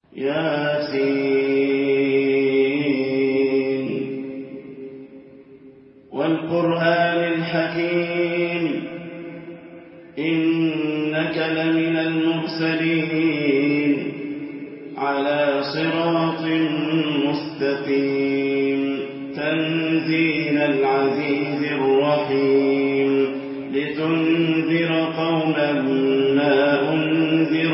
ياسين والقرآن الحكيم إنك لمن المرسلين على صراط مستقيم تنزيل العزيز الرحيم لتنذر قوما ما أنذر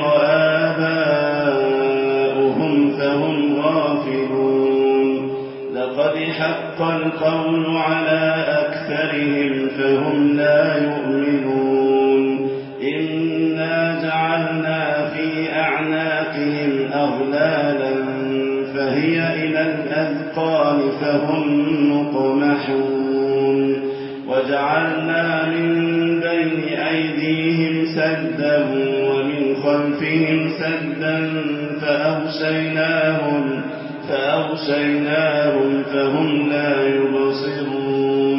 آباؤهم فهم غافلون لقد حق القول على أكثرهم فهم لا يؤمنون إنا جعلنا في أعناقهم أغلالا فهي إلى الأذقان فهم مقمحون وجعلنا من بين أيديهم سدا ومن خلفهم سدا فأغشيناهم فهم لا يبصرون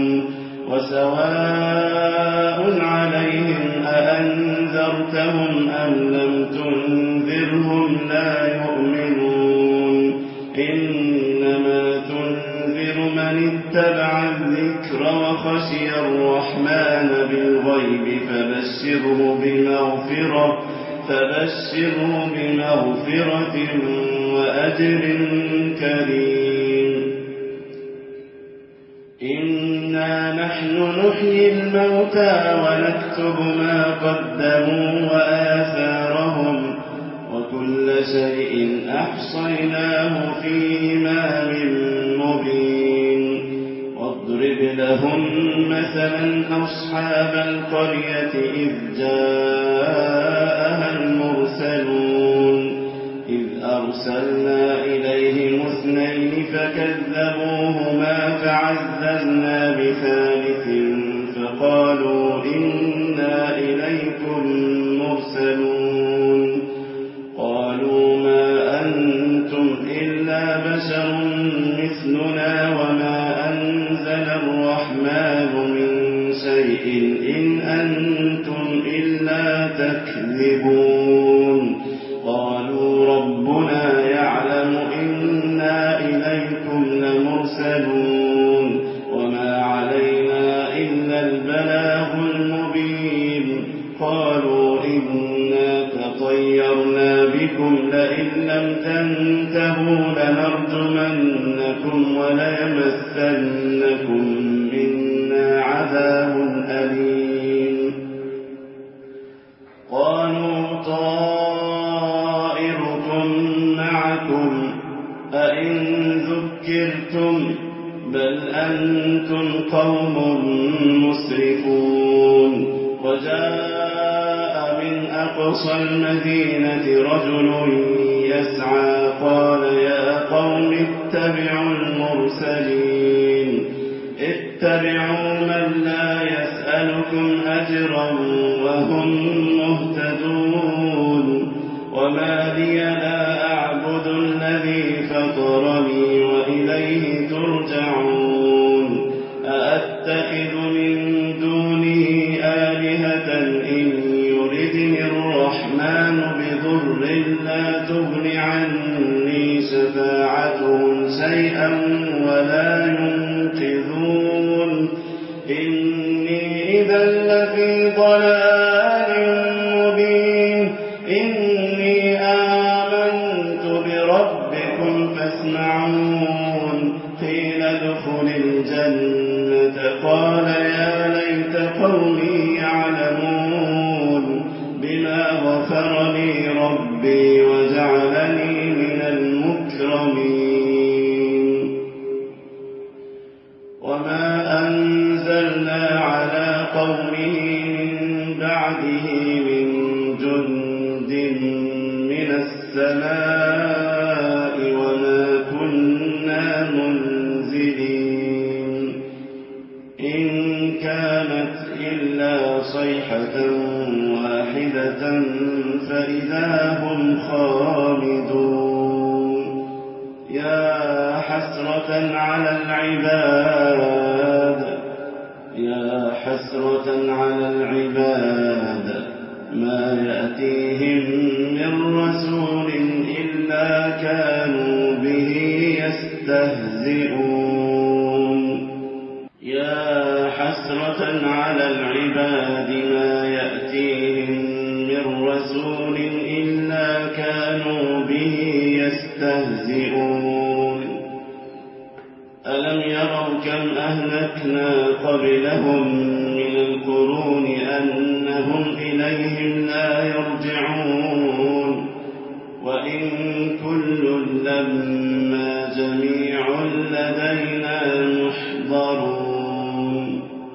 وسواء عليهم أأنذرتهم أم لم تنذرهم لا يؤمنون إنما تنذر من اتبع الذكر وخشي الرحمن بالغيب فبشره بمغفرة وأجر كريم إنا نحن نحيي الموتى ونكتب ما قدموا وآثارهم وكل شيء أحصيناه في إمام مبين واضرب لهم مثلا أصحاب القرية إذ جاءها المرسلون إذ أرسلنا إليهم 2 فكذبوهما فعززنا بثالث فقالوا إنا إليكم مرسلون قالوا ما أنتم إلا بشر مثلنا وما أنزل الرحمن من شيء إن أنتم إلا تكذبون قالوا ربنا يعلم إنا إليكم لمرسلون وما علينا إلا البلاغ المبين قالوا إنا تطيرنا بكم لئن لم تنتهوا لنرجمنكم وليمسنكم منا عذاب أليم قالوا طائركم معكم أئن ذكرتم بل أنتم قوم مسرفون وجاء من أقصى المدينة رجل يسعى قال يا قوم اتبعوا المرسلين اتبعوا من لا يسألكم أجرا وهم مهتدون وما لي لا أعبد الذي فطرني وإليه ترجعون أأتخذ من دونه آلهة إن يردني الرحمن بضر لا تغن عني شفاعتهم شيئا ولا ينقذون إني إذا لفي ضلال مبين إني آمنت بربكم فاسمعون قيل ادخل الجنة قال يا ليت قومي يعلمون بما غفر لي ربي وجعلني من المكرمين وما أنزلنا على قومه من بعده من جند من السماء وما كنا منزلين إن كانت إلا صيحة واحدة فإذا هم خامدون يا حسرة على العباد ما يأتيهم من رسول إلا يستهزئون يا حسرة على العباد ما يأتيهم من رسول إلا كانوا به يستهزئون ألم يروا كم أهلكنا قبلهم من القرون أنهم إليهم لا يرجعون وإن كل لما جميع لدينا محضرون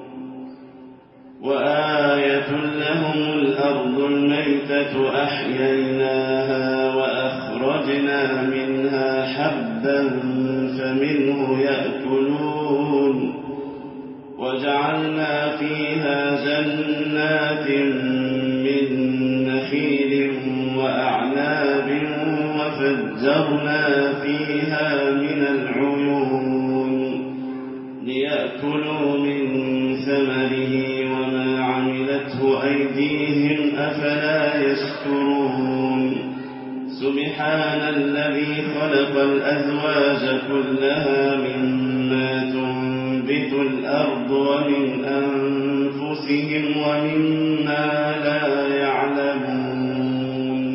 وآية لهم الأرض الميتة أحييناها وأخرجنا منها حبا فمنه يأكلون وجعلنا فيها جنات من نخيل وأعناب وفجرنا فيها من العيون ليأكلوا من ثمره وما عملته أيديهم أفلا يشكرون سبحان الذي خلق الأزواج كلها مما تنبت الأرض ومن أنفسهم ومما لا يعلمون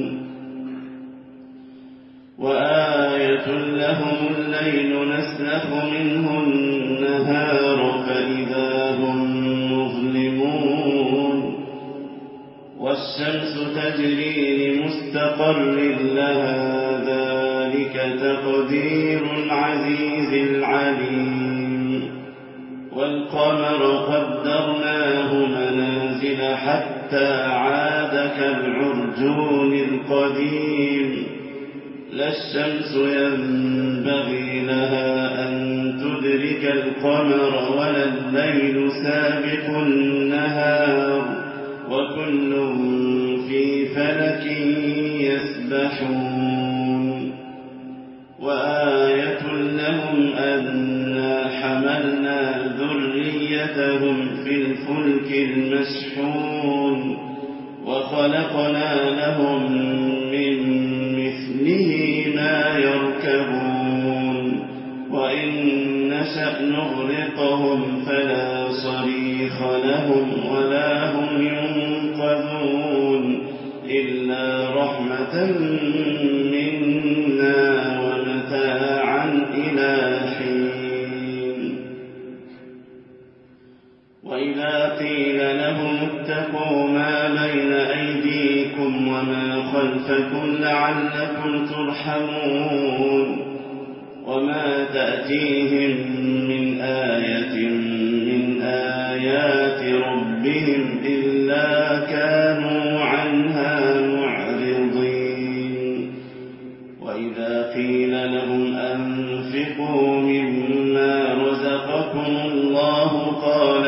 وآية لهم الليل نسلخ منه النهار فإذا هم مظلمون والشمس تجري لمستقر لها ذلك تقدير العزيز العليم والقمر قدرناه منازل حتى عاد كالعرجون القديم لا الشمس ينبغي لها أن تدرك القمر ولا الليل سابق النهار وكل في فلك يسبحون وآية لهم أنا حملنا ذريتهم في الفلك المشحون وخلقنا لهم من مثله ما يركبون وإن نشأ نغرقهم فلا صريخ لهم ولا هم ينقذون إلا رحمة منا ومتاعا إلى حين وإذا قيل لهم اتقوا ما بين أيديكم وما خلفكم لعلكم ترحمون وما تأتيهم من آية من آيات ربهم إلا كانوا عنها معرضين وإذا قيل لهم أنفقوا مما رزقكم الله قال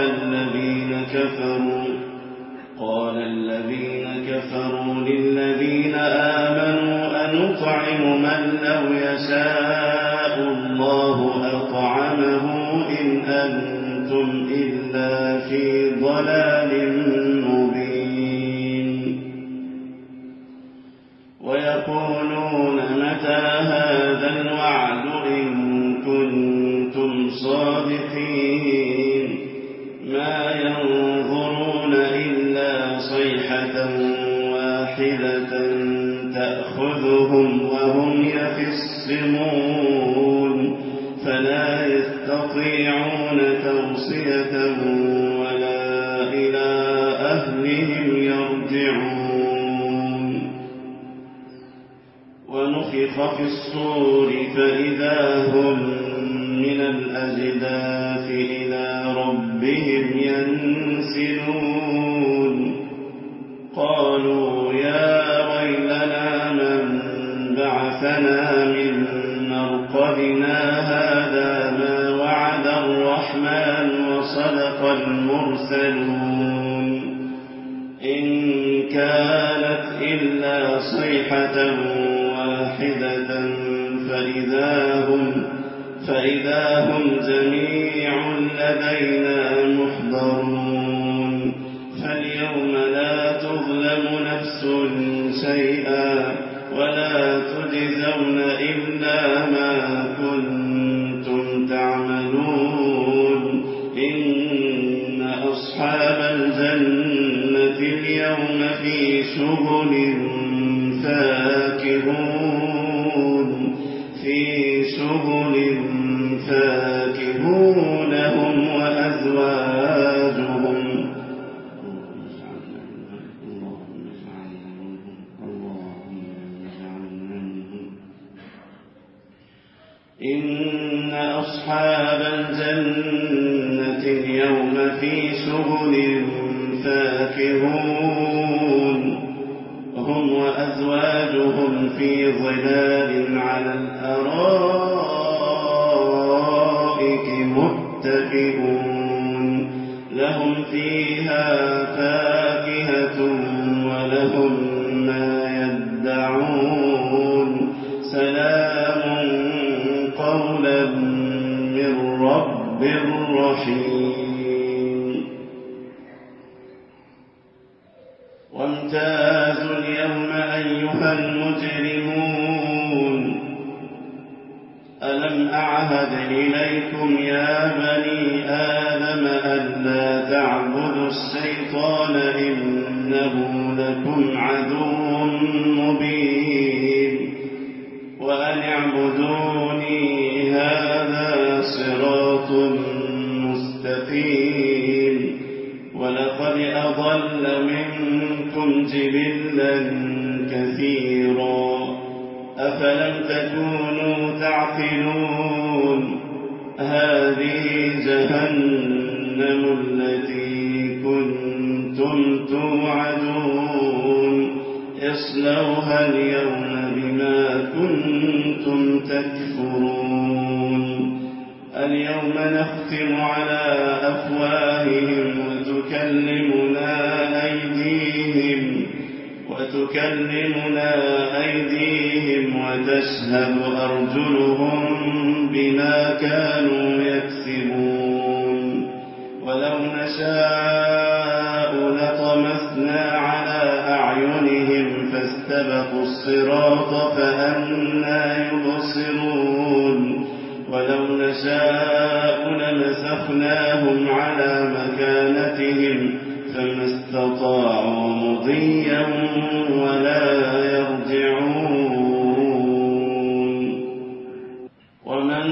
الذين كفروا للذين آمنوا أنطعم من لو يشاء الله أطعمه إن أنتم إلا في ضلال مبين ويقولون متى هذا الوعد إن كنتم صادقين ما ينظرون إلا صيحة واحدة تأخذهم وهم يخصمون فلا يستطيعون توصية ولا إلى أهلهم يرجعون ونفخ في الصور فإذا هم من الأجداث إلى ربهم ينسلون قالوا يا ويلنا من بعثنا من مرقدنا هذا ما وعد الرحمن وصدق المرسلون إن كانت إلا صيحة واحدة فإذا هم جميع لدينا محضرون فاليوم لا تظلم نفس شيئا ولا تجزون إلا ما كنتم شغل فاكهون هم وأزواجهم. إن أصحاب الجنة اليوم في شغل فاكهون هم وأزواجهم في ظلال على الأرائك متكئون لهم فيها فاكهة ولهم ما يدعون سلام قولا من رب رحيم. وامتازوا اليوم أيها المجرمون ألم أعهد إليكم يا بني آدم ألا تعبدوا الشيطان إنه لكم عدو مبين وأن اعبدوني هذا صراط مستقيم. ولقد أضل منكم جبلا كثيرا أفلم تكونوا تعقلون. هذه جهنم التي كنتم توعدون اصلوها اليوم بما كنتم تكفرون. اليوم نختم على أفواههم وتكلمنا أيديهم وتشهد أرجلهم بما كانوا يكسبون. ولو نشاء لطمسنا على أعينهم فاستبقوا الصراط فأنى يبصرون. ولو نشاء لمسخناهم على مكانتهم فما استطاعوا مضيا ولا يرجعون. ومن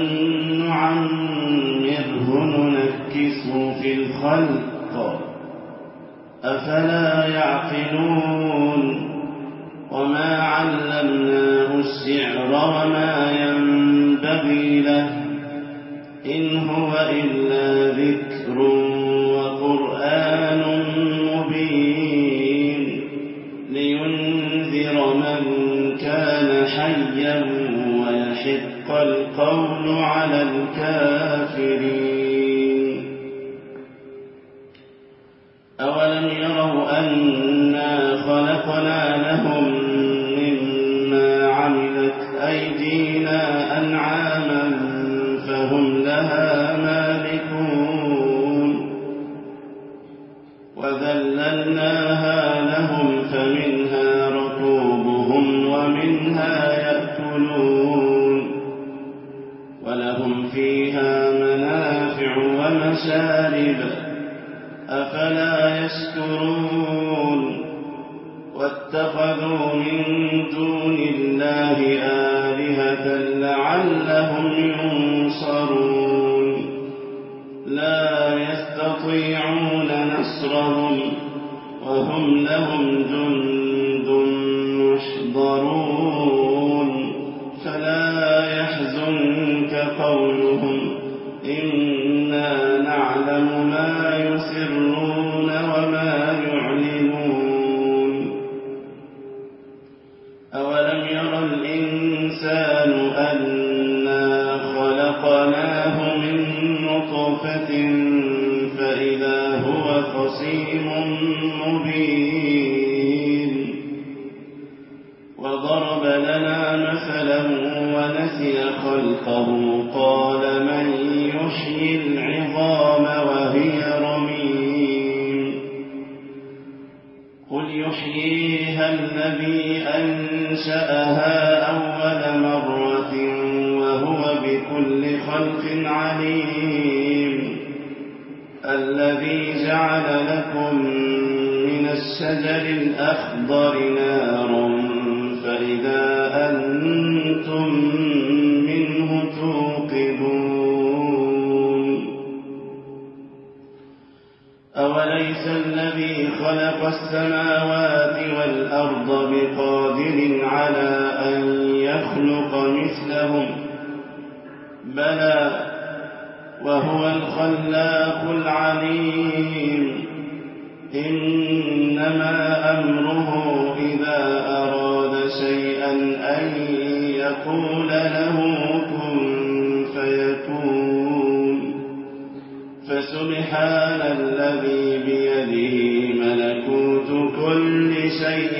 نعمره ننكسه في الخلق أفلا يعقلون. وما علمناه الشعر وما ينبغي له إن هو إلا ذكر وقرآن مبين لينذر من كان حيا ويحق القول على الكافرين. أولم يروا أنا خلقنا لهم مما عملت أيدينا أنعاما فهم لها مالكون وذللناها لهم فمنها ركوبهم ومنها يأكلون ولهم فيها منافع ومشارب أفلا يشكرون. واتخذوا من دون الله آلهة لعلهم ينصرون. لا يستطيعون نصرهم وهم لهم جند محضرون. فلا يحزنك قولهم إنا نعلم ما يسرون وما يعلنون. أولم ير الإنسان أنا خلقناه من نطفة فإذا هو خصيم مبين. وضرب لنا مثلا ونسي خلقه قال من يحيي العظام وهي رميم. قل يحييها الذي أنشأها أول مرة وهو بكل خلق عليم. الذي جعل لكم من الشمس الشجر الأخضر نارا فإذا أنتم منه توقدون أوليس الذي خلق السماوات والأرض بقادر على أن يخلق مثلهم بلى وهو الخلاق العليم إنما أمره إذا أراد شيئا أن يقول له كن فيكون فسبحان الذي بيده ملكوت كل شيء